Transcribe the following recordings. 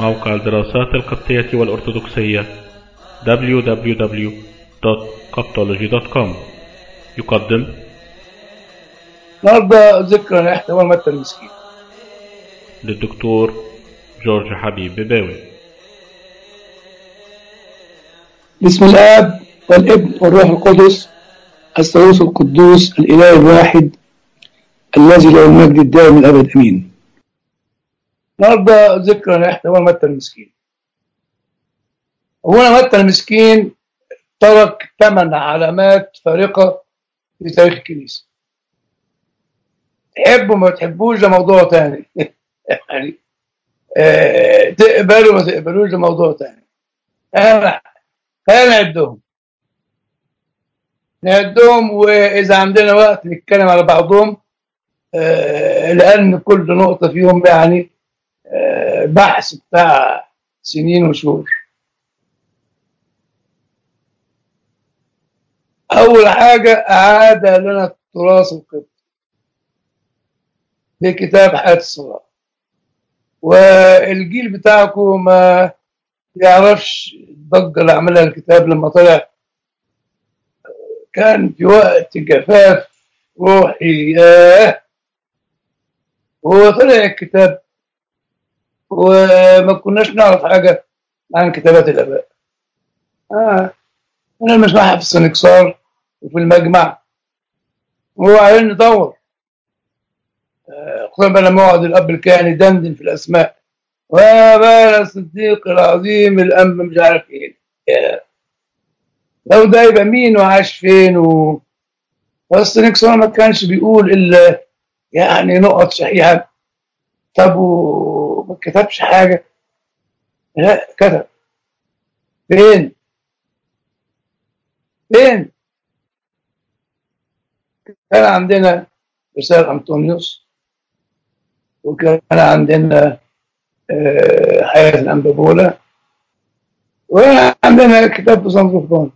موقع الدراسات القبطية والأرثوذكسية www.coptology.com يقدم النهارده ذكرى احتوال متى المسكين للدكتور جورج حبيب بباوي. بسم الآب والابن والروح القدس الثالوث القدوس الإله الواحد الذي له المجد الدائم الأبد أمين. النهارده ذكرى احتوال متى المسكين. أولا متى المسكين ترك 8 علامات فارقة في تاريخ الكنيسة. تحبوا ما تحبوش ده موضوع تاني يعني تقبلوا ما تقبلوش ده موضوع تاني. خلينا نعدهم وإذا عندنا وقت نتكلم على بعضهم، لأن كل نقطة فيهم يعني بحث بتاع سنين وشهور. أول حاجة أعاد لنا التراث القبطي بكتاب حياة الصلاة، والجيل بتاعكم ما يعرفش الضجة اللي عملها الكتاب لما طلع. كان في وقت جفاف روحي هو طلع الكتاب وما كناش نعرف حاجة عن كتابات الآباء. كنا بنسمعها في السنكسار وفي المجمع وبعدين ندور، خصوصا بقى لما يقعد الأب الكاهن يدندن في الأسماء وبقى الصديق العظيم الأنبا مش عارف إيه، لو ده يبقى مين وعاش فين والسنكسار ما كانش بيقول إلا يعني نقط شحيحة. طب وما كتبش حاجة؟ لا كتب. فين؟ كان عندنا رسالة أنطونيوس، وكان عندنا حياة الأنبابولة، وعندنا كتاب بسنطرفون.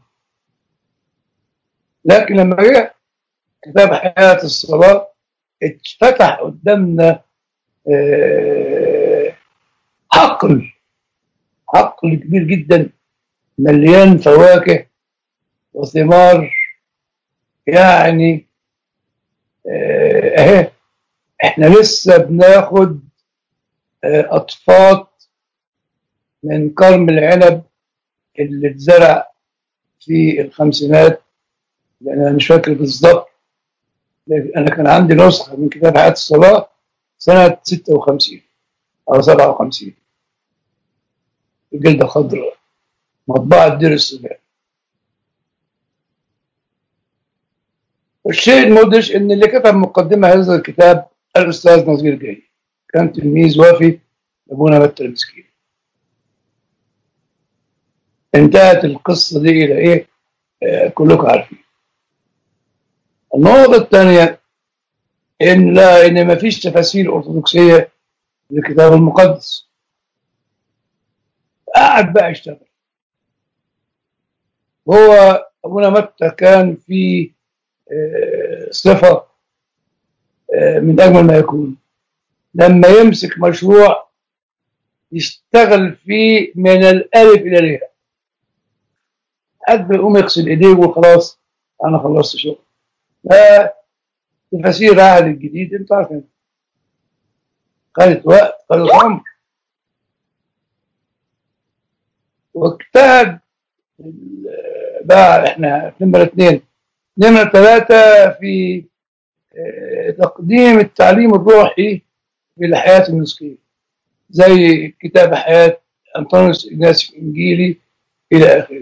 لكن لما جاء كتاب حياة الصلاة اتفتح قدامنا حقل كبير جدا مليان فواكه وثمار. يعني اهي احنا لسه بناخد اطفات من كرم العنب اللي اتزرع في الخمسينات، لان انا مش فاكر بالظبط، لكن انا كان عندي نسخه من كتاب حياه الصلاه سنه 56 او 57 بجلده خضراء، مطبعه دير السودان. والشيء المدهش ان اللي كتب مقدمه هذا الكتاب الاستاذ نظير جاي، كان تلميذ وافي لابونا متى المسكين. انتهت القصه دي الى ايه؟ كلكم عارفين. النقطه الثانيه ان ما فيش تفاسير ارثوذكسيه للكتاب المقدس. قعد بقى اشتغل. هو ابونا متى كان في صفه من اجمل ما يكون، لما يمسك مشروع يشتغل فيه من الالف الى الياء، قد يقوم يغسل ايديه وخلاص انا خلصت شغل. تفاسير العهد الجديد انتوا عارفين خدت وقت، خدت عمر، واجتهد. بقى احنا نمرة 2. نمرة 3 في تقديم التعليم الروحي في الحياة المسيحية، زي كتاب حياة أنطونيوس إغناسيوس الإنجيلي إلى آخره.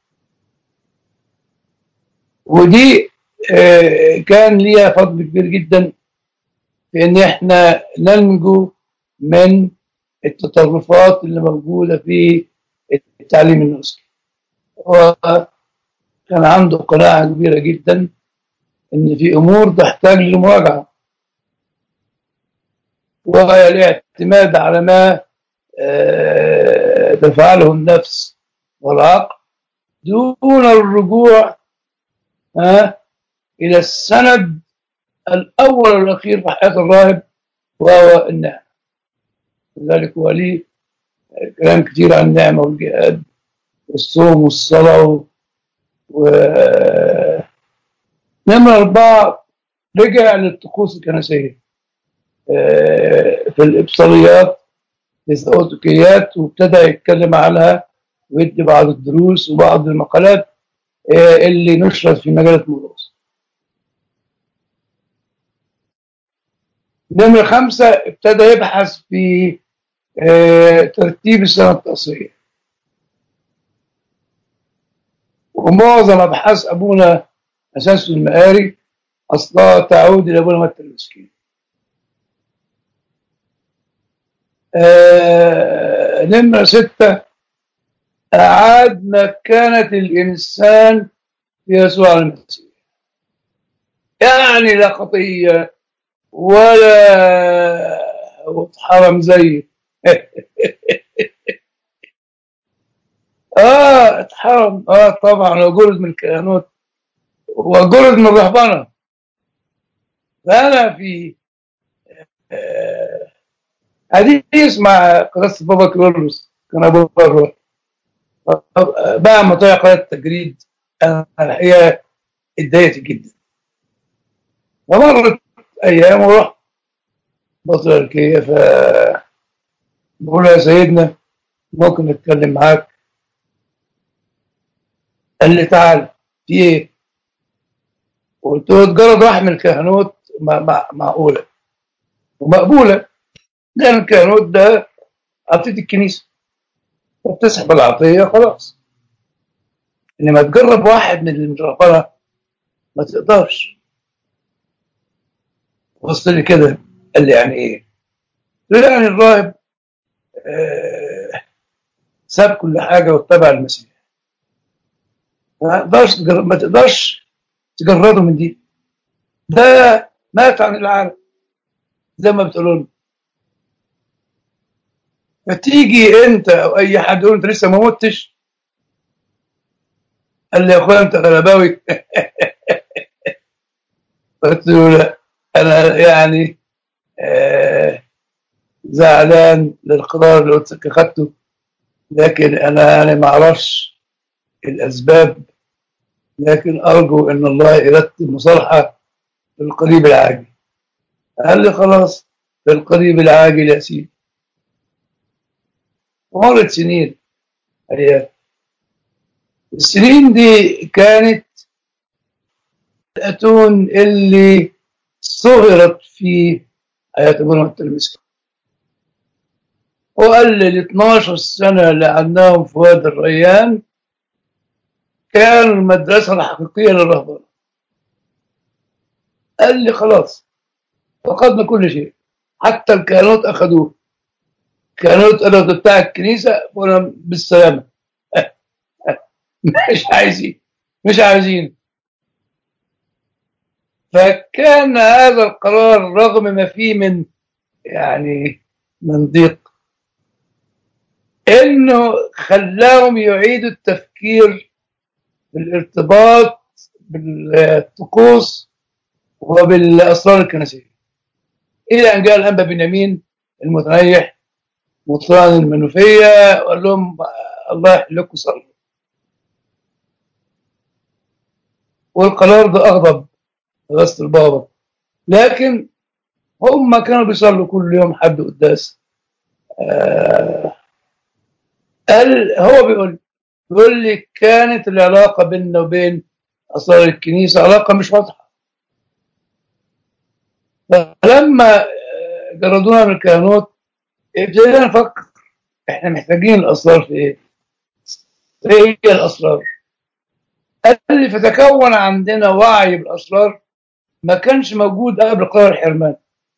ودي كان ليها فضل كبير جدا في إن إحنا ننجو من التطرفات اللي موجودة في التعليم المسيحي. وكان عنده قناعة كبيرة جدا إن في أمور تحتاج لمراجعة والاعتماد على ما تفعله النفس والعقل دون الرجوع إلى السند الأول والأخير في حياة الراهب وهو النعمة. لذلك هو ليه كلام كتير عن النعمة والجهاد والصوم والصلاة نمرة 4 رجع للطقوس الكنسية في الإبصاريات، في الثيوتيكيات، وابتدى يتكلم عنها ويدي بعض الدروس وبعض المقالات اللي نشرت في مجلة موروث. نمرة 5 ابتدى يبحث في ترتيب السنة التقصيرية، ومعظم أبحاث أبونا أساس المآري أصلها تعود إلى أبونا متى المسكين. نمرة 6 أعاد مكانة الإنسان في يسوع المسيح، يعني لا خطية ولا اتحرم زي اتحرم طبعا، وجرد من الكهنوت وجرد من الرهبنة. فأنا في حديث مع قداسة بابا كيرلس، كان أبو بكر بقى مطيع قناة التجريد، أنا الحقيقة اتضايقت جدا. ومرت أيام ورحت بطريركية، بقول له يا سيدنا ممكن نتكلم معاك؟ قال لي تعال، في ايه؟ قلت له تجرد واحد من الكهنوت معقولة ومقبولة، لأن الكهنوت ده عطية الكنيسة، وبتسحب العطية خلاص. إنما تجرب واحد من الرهبنة ما تقدرش. بص لي كده، قال لي يعني ايه؟ قلت له يعني الراهب ساب كل حاجة واتبع المسيح، ما تقدرش تجرده من دي، ده مات عن العالم زي ما بتقولوا. فتيجي انت او اي حد يقول انت لسه ما متش، قال لي يا اخويا انت غلباوي. قلت له لا، انا يعني زعلان للقرار اللي قلت اخدته، لكن انا يعني ما اعرفش الاسباب، لكن ارجو ان الله يرتب مصالحه في القريب العاجل. قال لي خلاص، في القريب العاجل يا سيدي. ومرت سنين، هي السنين دي كانت الأتون اللي صهرت في حياة ابونا التلميذ. وقال لي ال 12 سنة اللي عندهم في وادي الريان كانوا المدرسة الحقيقية للرهبنة. قال لي خلاص فقدنا كل شيء، حتى الكهنوت أخذوه. الكهنوت قالوا بتاع الكنيسة وأنا بالسلامة. مش عايزين، مش عايزين. فكان هذا القرار رغم ما فيه من يعني من ضيق، انه خلاهم يعيدوا التفكير بالارتباط بالطقوس وبالاسرار الكنسيه، الى ان جاء الانبا بنيامين المتنيح مطران المنوفيه وقال لهم الله يحلكم صلوا. والقرار ده اغضب غسل البابا، لكن هم كانوا بيصلوا كل يوم حد قداس. قال هو بيقول لي كانت العلاقه بيننا وبين اسرار الكنيسه علاقه مش واضحه. فلما جردونا من الكهنوت ابتدينا نفكر احنا محتاجين الاسرار في ايه؟ ايه هي الاسرار؟ قال لي فتكون عندنا وعي بالاسرار ما كانش موجود قبل قرار الحرمان.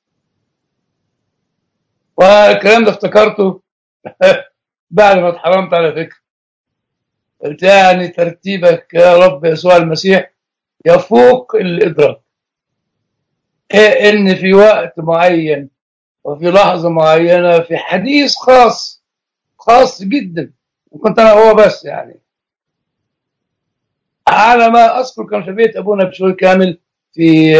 والكلام ده افتكرته بعد ما اتحرمت على فكره. قلت يعني ترتيبك يا رب يسوع المسيح يفوق الادراك، ان في وقت معين وفي لحظه معينه في حديث خاص، خاص جدا، وكنت انا هو بس يعني، على ما اذكر كان في بيت ابونا بشوي كامل في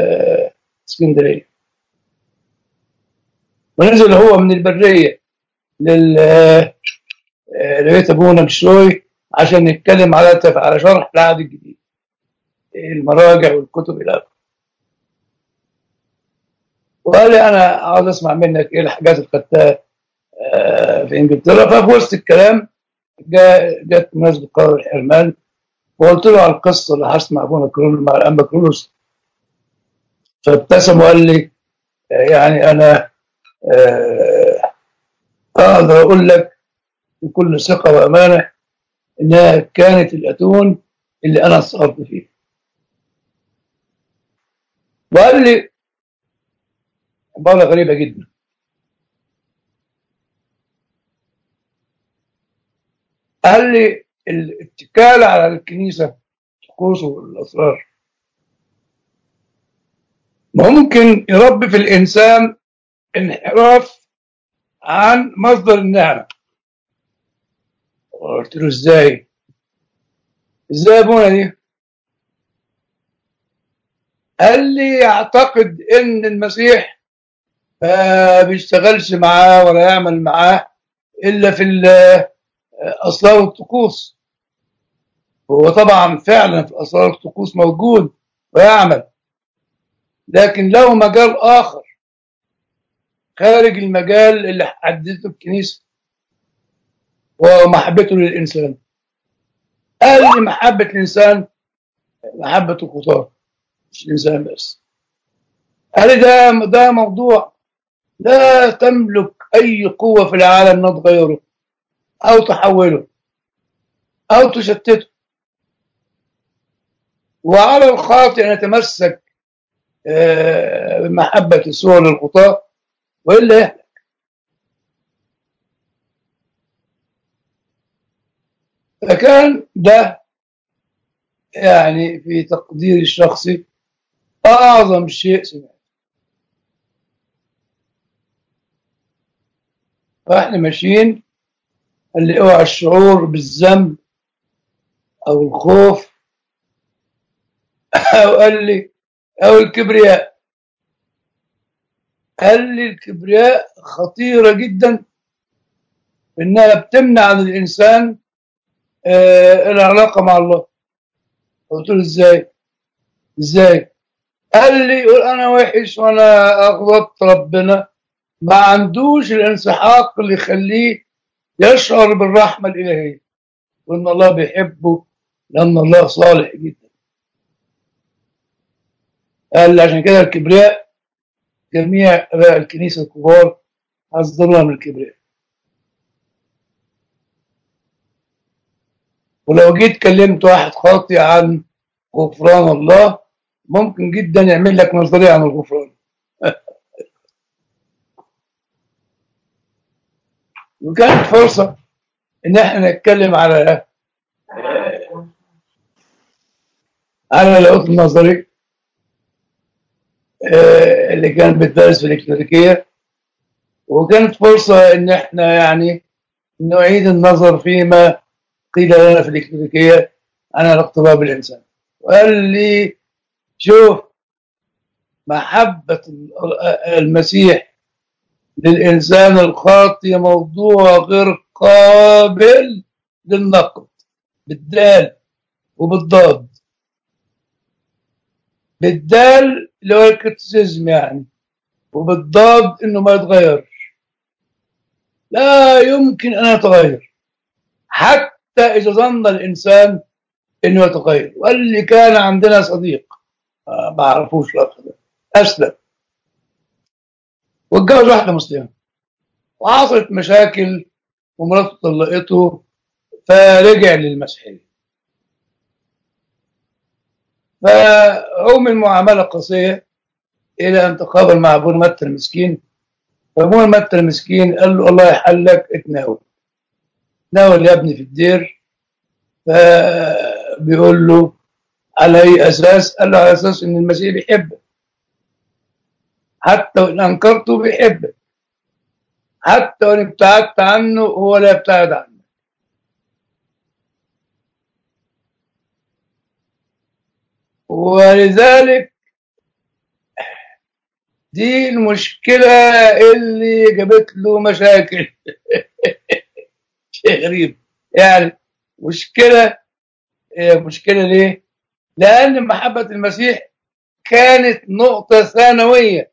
اسكندريه، ونزل هو من البريه لل لقيت ابونا بشوي عشان نتكلم على شرح العهد الجديد، المراجع والكتب الى اخره. وقال لي انا عاوز اسمع منك ايه الحاجات اللي خدتها في انجلترا. ففي وسط الكلام جت مناسبه قرار الحرمان، وقلت له على القصه اللي هسمع ابونا كرولوس مع الانبا كرولوس. فابتسم وقال لي يعني انا آه، اقدر اقول لك بكل ثقه وامانه انها كانت الاتون اللي انا سقطت فيه. وقال لي عباره غريبه جدا، قال لي الاتكال على الكنيسه، الطقوس والاسرار ممكن يربي في الانسان انحراف عن مصدر النعمه. قلت له ازاي؟ ازاي يا ابونا دي؟ قال لي اعتقد ان المسيح ما بيشتغلش معاه ولا يعمل معاه الا في الاسرار والطقوس. هو طبعا فعلا في الاسرار والطقوس موجود ويعمل، لكن له مجال اخر خارج المجال اللي حددته الكنيسه، وهو محبته للانسان. قال لي محبه الانسان محبه الخطاه، مش الانسان بس. قال لي ده موضوع لا تملك اي قوه في العالم ان تغيره او تحوله او تشتته، وعلى الخاطئ ان يتمسك بمحبه السوء للخطاه والا يهلك. فكان ده يعني في تقديري الشخصي اعظم شيء سمعته. فاحنا ماشيين، قال لي اوعى الشعور بالذنب او الخوف او قال لي او الكبرياء. قال لي الكبرياء خطيره جدا، انها بتمنع عن الانسان العلاقه مع الله. قلت له ازاي؟ ازاي؟ قال لي يقول انا وحش وانا اغلط ربنا، ما عندوش الانسحاق اللي يخليه يشعر بالرحمه الالهيه وان الله بيحبه لان الله صالح جدا. قال لي عشان كده الكبرياء جميع اباء الكنيسه الكبار حذرونا من الكبرياء. ولو جيت كلمت واحد خاطئ عن غفران الله ممكن جدا يعمل لك نظريه عن الغفران. وكانت فرصه ان احنا نتكلم على اللاهوت النظري اللي كانت بتدرس في الإكليريكية، وكانت فرصة إن إحنا يعني نعيد النظر فيما قيل لنا في الإكليريكية عن الاقتراب بالإنسان. وقال لي شوف، محبة المسيح للإنسان الخاطئ موضوع غير قابل للنقد بالدال وبالضاد. بالدال اللي هو الكريتيسيزم يعني، وبالضاد إنه ما يتغير، لا يمكن أن يتغير حتى إذا ظن الإنسان إنه يتغير. وقال لي كان عندنا صديق ما أعرفوش الأخ ده، أسلم واتجوز واحدة مسلمة وحصلت مشاكل ومراته طلقته فرجع للمسيحية. فعمل معاملة قاسية إلى أن تقابل مع أبونا متى المسكين. فأبونا متى المسكين قال له الله يحلك اتناول، تناول يا ابني في الدير. فبيقول له على أي أساس؟ قال له على أساس إن المسيح بيحبك، حتى وإن أنكرته بيحبك، حتى وإن ابتعدت عنه هو لا يبتعد عنك. ولذلك دي المشكلة اللي جابت له مشاكل شيء غريب يعني. مشكلة. مشكلة ليه؟ لأن محبة المسيح كانت نقطة ثانوية،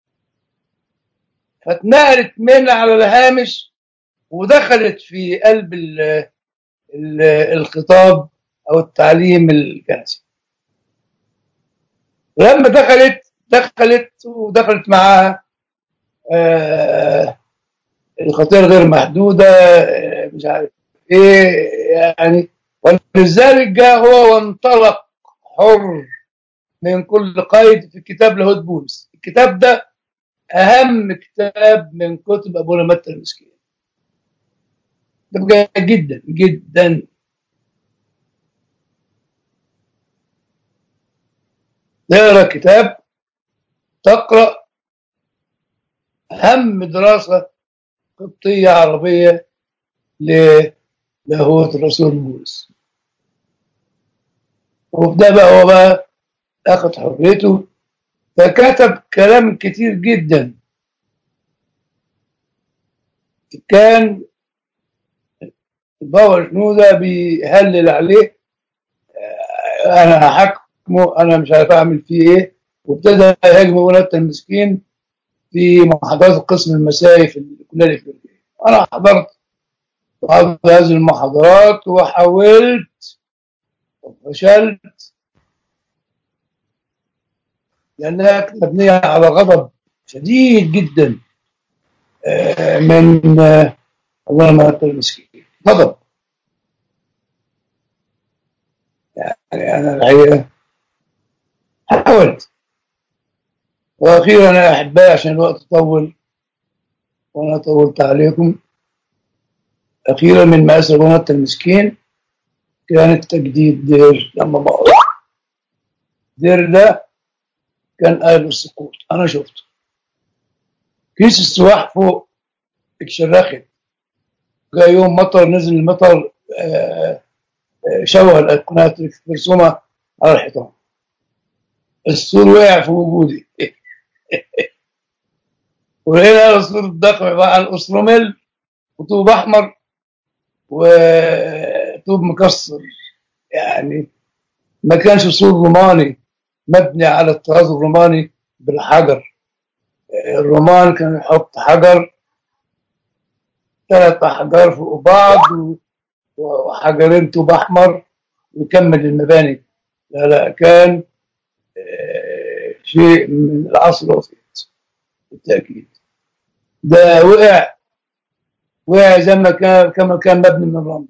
فاتنقلت من على الهامش ودخلت في قلب الخطاب أو التعليم الكنسي. ولما دخلت معاها الخطيئة غير محدودة، مش عارف ايه يعني. ولذلك جاء هو وانطلق حر من كل قيد في كتاب لاهوت بولس. الكتاب ده اهم كتاب من كتب ابونا متى المسكين، ده جدا جدا. تقرا كتاب، تقرا اهم دراسه قبطيه عربيه للاهوت الرسول بولس. وفي ده بقى هو بقى اخذ حريته، فكتب كلام كتير جدا. كان البابا شنودة بيهلل عليه، انا هحكمه، انا مش عارف اعمل فيه ايه. وابتدى يهاجم ولادة المسكين في محاضرات القسم المسائي في الكليه الافريقيه. انا حضرت بعض هذه المحاضرات وحاولت وفشلت، لانها مبنيه على غضب شديد جدا من اللهم انت المسكين. غضب يعني. انا الحقيقه حاولت، واخيرا يا احبائي عشان الوقت طول وانا طولت عليكم، اخيرا من مآسي غنى المسكين كانت تجديد دير. لما بقى دير ده كان قابل السقوط، انا شفته. كيس السواح فوق اتشرخت، جاء يوم مطر، نزل المطر شوه الايقونات المرسومه على الحيطان. السور وقع في وجودي ولقينا السور الضخم عباره عن اسروميل وطوب احمر وطوب مكسر يعني. ما كانش سور روماني مبني على الطراز الروماني بالحجر. الرومان كان يحط حجر، 3 أحجار فوق بعض وحجرين طوب أحمر ويكمل المباني. لا لا، كان شيء من العصر الوسيط بالتأكيد. ده وقع زي ما كان كما كان مبني من الرمل.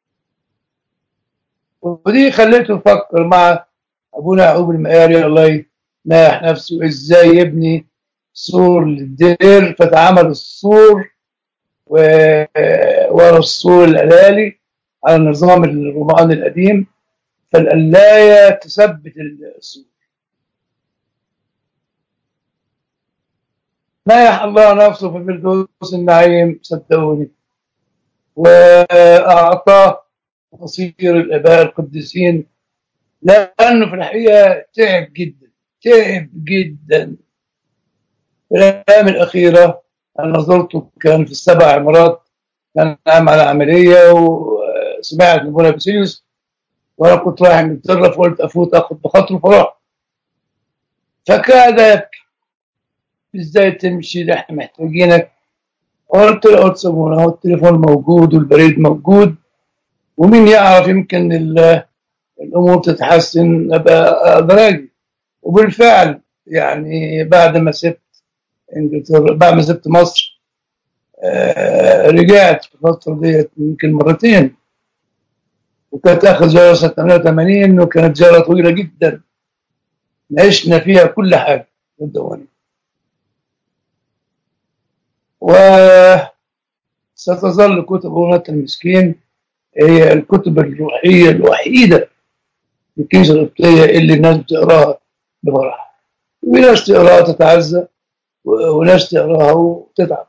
ودي خليته يفكر مع أبونا يعقوب المقاري الله يناح نفسه ازاي يبني سور للدير. فتعمل السور ورا السور الألالي على النظام الروماني القديم، فالقلاية تثبت السور. نايح الله نفسه في فردوس النعيم صدقوني، وأعطاه مصير الآباء القديسين، لأنه في الحقيقة تعب جدا، تعب جدا. في الأيام الأخيرة أنا زرته، كان في ال7 عمارات، كان عامل عملية وسمعت من ابونا بسيليوس، وانا كنت رايح انجلترا فقلت افوت اخد بخاطره فرحت. فكاد يبكي، ازاي تمشي، ده احنا محتاجينك. قلت له قلت سابونا، هو التليفون موجود والبريد موجود، ومين يعرف يمكن الامور تتحسن ابقى اقدر اجي. وبالفعل يعني بعد ما سبت انجلترا، بعد ما سبت مصر، رجعت في الفتره ديت يمكن مرتين. وكانت اخر زياره سنه 88 وكانت زياره طويله جدا، عشنا فيها كل حاجه صدقوني. وستظل كتب أمة المسكين هي الكتب الروحية الوحيدة في الكنيسة القبطية اللي الناس بتقراها بفرح. وفي ناس تقراها تتعزى وناس تقراها وتتعب.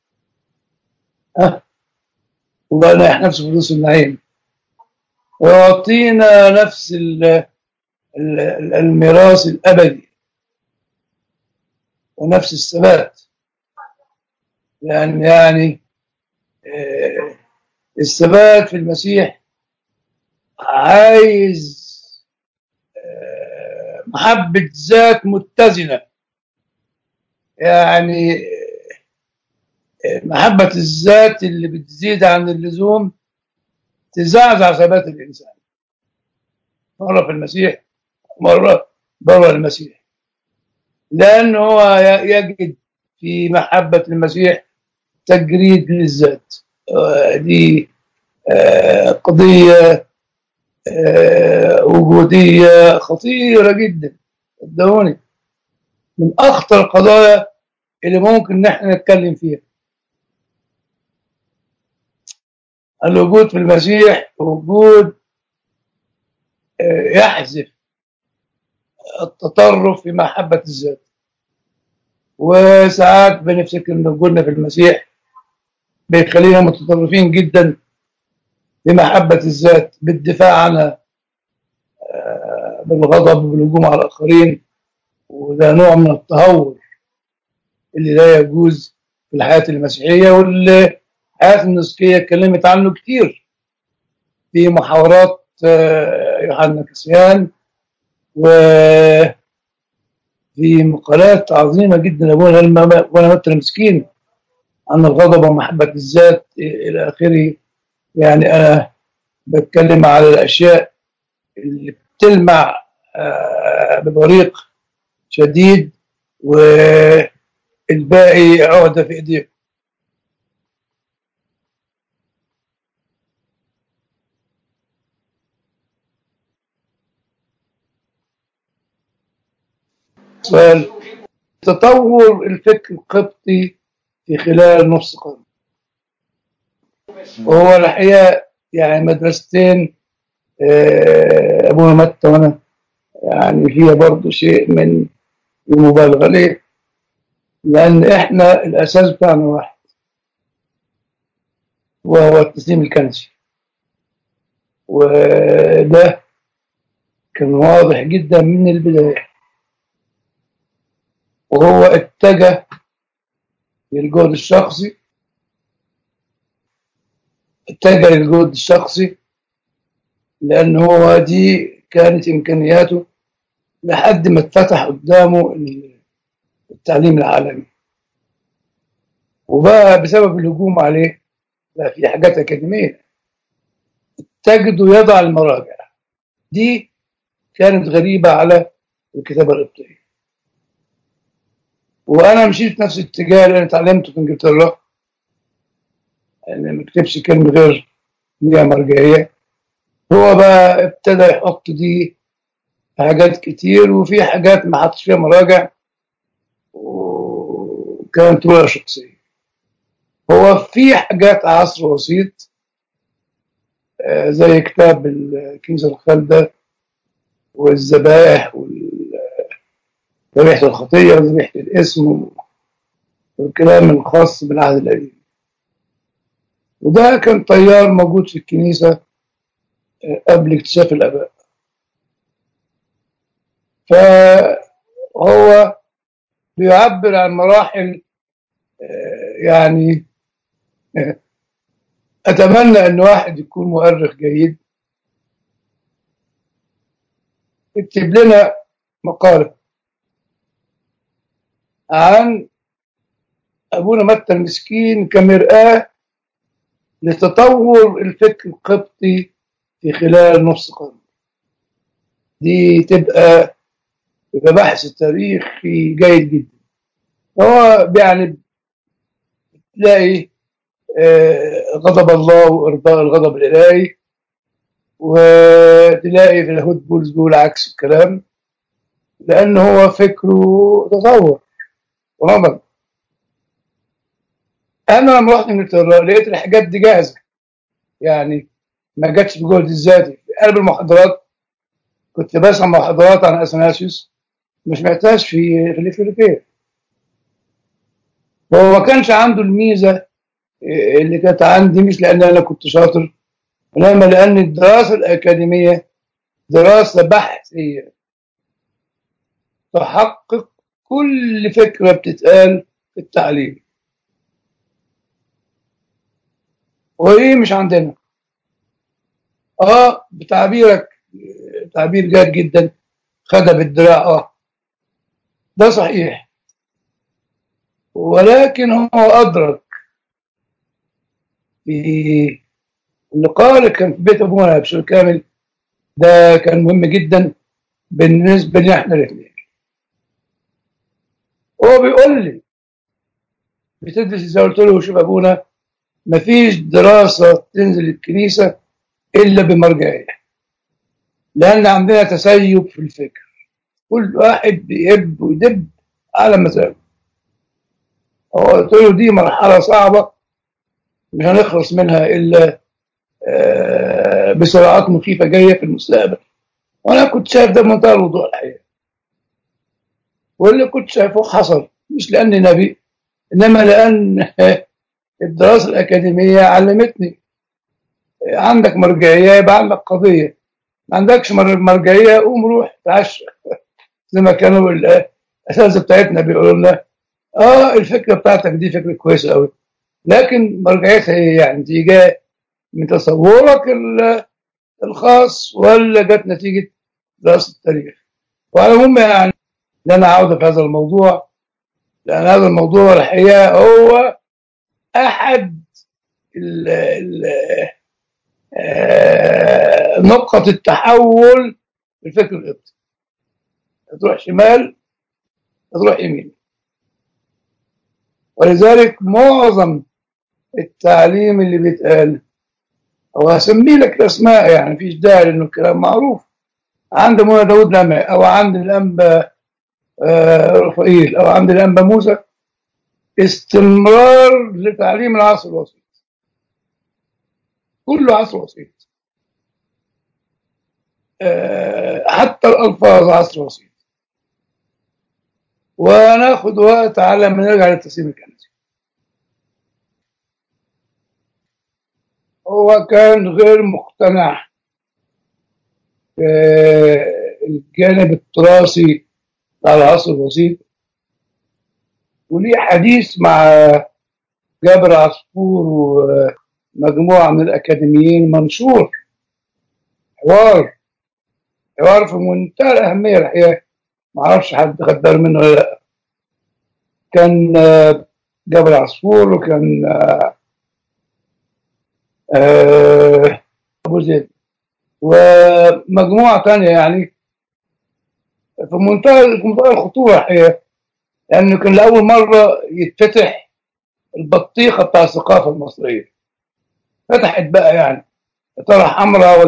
الله يناح نفسه في فردوس النعيم ويعطينا نفس الميراث الأبدي ونفس الثبات. لأن يعني الثبات في المسيح عايز محبة ذات متزنة. يعني محبة الذات اللي بتزيد عن اللزوم تزعزع ثبات الإنسان، مرة في المسيح مرة بره المسيح، لأنه هو يجد في محبة المسيح تجريد للذات. دي قضية وجودية خطيرة جدا، صدقوني من أخطر القضايا اللي ممكن نحن نتكلم فيها. الوجود في المسيح وجود يحذف التطرف في محبة الذات. وساعات بنفتكر ان وجودنا في المسيح بيخلينا متطرفين جدا في محبة الذات، بالدفاع عنها، بالغضب وبالهجوم على الآخرين. وده نوع من التهور اللي لا يجوز في الحياة المسيحية، واللي الحياة النسكية اتكلمت عنه كتير في محاورات يوحنا كسيان، وفي مقالات عظيمة جدا لأبونا وأنا متى مسكين عن الغضب ومحبة الذات إلى آخره. يعني أنا بتكلم على الأشياء اللي بتلمع ببريق شديد، والباقي عهدة في إيديكم. سؤال: تطور الفكر القبطي في خلال نص قرن. وهو الحقيقة يعني مدرستين، أبونا متى وأنا يعني فيها برضو شيء من المبالغة. ليه؟ لأن إحنا الأساس بتاعنا واحد، وهو التسليم الكنسي، وده كان واضح جدا من البداية. وهو اتجه للجهد الشخصي، لأن هو دي كانت إمكانياته لحد ما اتفتح قدامه التعليم العالمي. وبقى بسبب الهجوم عليه بقى في حاجات أكاديمية تجده يضع المراجع. دي كانت غريبة على الكتابة القبطية. وأنا مشيت نفس الاتجاه اللي أنا اتعلمته في إنجلترا، يعني ما اكتبش كلمة غير ليها مرجعية. هو بقى ابتدى يحط دي في حاجات كتير، وفي حاجات ما حطش فيها مراجع وكانت رؤية شخصية. هو في حاجات عصر وسيط زي كتاب الكنيسة الخالدة والذبائح وذبيحة الخطية وذبيحة الاسم والكلام الخاص بالعهد القديم. وده كان تيار موجود في الكنيسة قبل اكتشاف الآباء. فهو بيعبر عن مراحل، يعني أتمنى أن واحد يكون مؤرخ جيد يكتب لنا مقالة عن أبونا متى المسكين كمرآة لتطور الفكر القبطي في خلال نص قرن. دي يبقى بحث تاريخي جيد جدا. هو يعني تلاقي غضب الله وإرضاء الغضب الإلهي، وتلاقي في اليهود بولس بيقول عكس الكلام، لأن هو فكره تطور ونظر. أنا لما رحت إنجلترا لقيت الحاجات دي جاهزة، يعني ما جاتش بجهد الذاتي. في قلب المحاضرات كنت بسمع محاضرات عن اثناسيوس ما سمعتهاش في الفلبين. هو ما كانش عنده الميزه اللي كانت عندي، مش لان انا كنت شاطر، انما لان الدراسه الاكاديميه دراسه بحثيه تحقق كل فكره بتتقال في التعليم. وايه مش عندنا. بتعبيرك تعبير جاد جدا، خدها بالدراع. ده صحيح، ولكن هو أدرك في اللقاء اللي كان في بيت أبونا بشوي كامل، ده كان مهم جدا بالنسبة لنا احنا الاثنين. هو بيقول لي بتدرس ازاي؟ قلت له شوف ابونا، مفيش دراسة تنزل الكنيسة إلا بمرجعية، لأن عندنا تسيب في الفكر، كل واحد بيهب ويدب على مزاجه. هو قلت له دي مرحلة صعبة مش هنخلص منها إلا بصراعات مخيفة جاية في المستقبل. وأنا كنت شايف ده بمنتهى الوضوح الحقيقة، واللي كنت شايفه حصل، مش لأني نبي، إنما لأن الدراسة الأكاديمية علمتني عندك مرجعية يبقى عندك قضية، ما عندكش مرجعية قوم روح تعشى، زي ما كانوا الأساتذة بتاعتنا بيقولوا لنا. الفكرة بتاعتك دي فكرة كويسة قوي، لكن مرجعيتها إيه؟ يعني دي جاية من تصورك الخاص ولا جت نتيجة دراسة التاريخ؟ وعلى العموم يعني لنا عودة في هذا الموضوع، لأن هذا الموضوع الحقيقة هو أحد نقطة التحول في الفكر القبطي. تروح شمال تروح يمين، ولذلك معظم التعليم اللي بيتقال، أو هسميه لك الأسماء يعني مفيش داعي لأنه الكلام معروف، عند منى داود لمعي، أو عند الأنبا رفائيل، أو عند الأنبا موسى، استمرار لتعليم العصر الوسيط، كله عصر وسيط. حتى الألفاظ عصر وسيط، وناخد وقت على ما نرجع للتسليم الكنسي. هو كان غير مقتنع بالجانب التراثي على العصر الوسيط، وليه حديث مع جابر عصفور ومجموعة من الأكاديميين منشور، حوار في منتهى الأهمية الحقيقة، معرفش حد خد باله منه ولا لأ. كان جابر عصفور، وكان أبو زيد، ومجموعة تانية يعني في منتهى الخطورة الحقيقة، لأنه كان لأول مرة يتفتح البطيخة بتاع الثقافة المصرية. فتحت بقى يعني يا ترى حمراء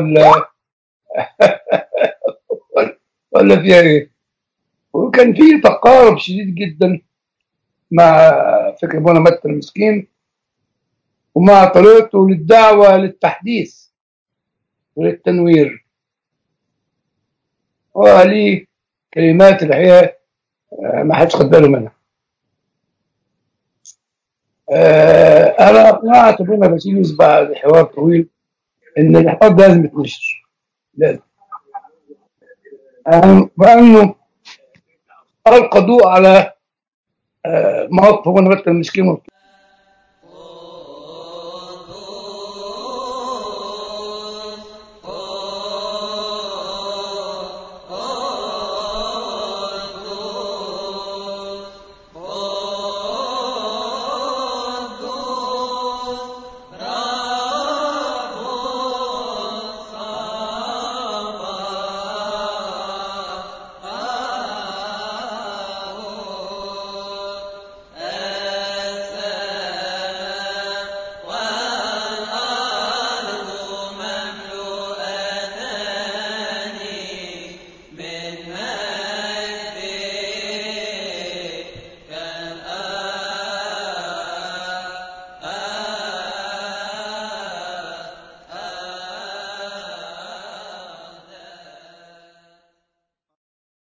ولا فيها ايه. وكان في تقارب شديد جدا مع فكر ابونا متى المسكين، ومع طريقته للدعوة للتحديث وللتنوير. وليه كلمات الحقيقة ما حدش خد باله منها. أنا أقنعت ابونا باسيليوس بعد حوار طويل إن الحوار ده لازم يتنشر، لازم، وأنه ألقى ضوء على مواقف ابونا متى المسكين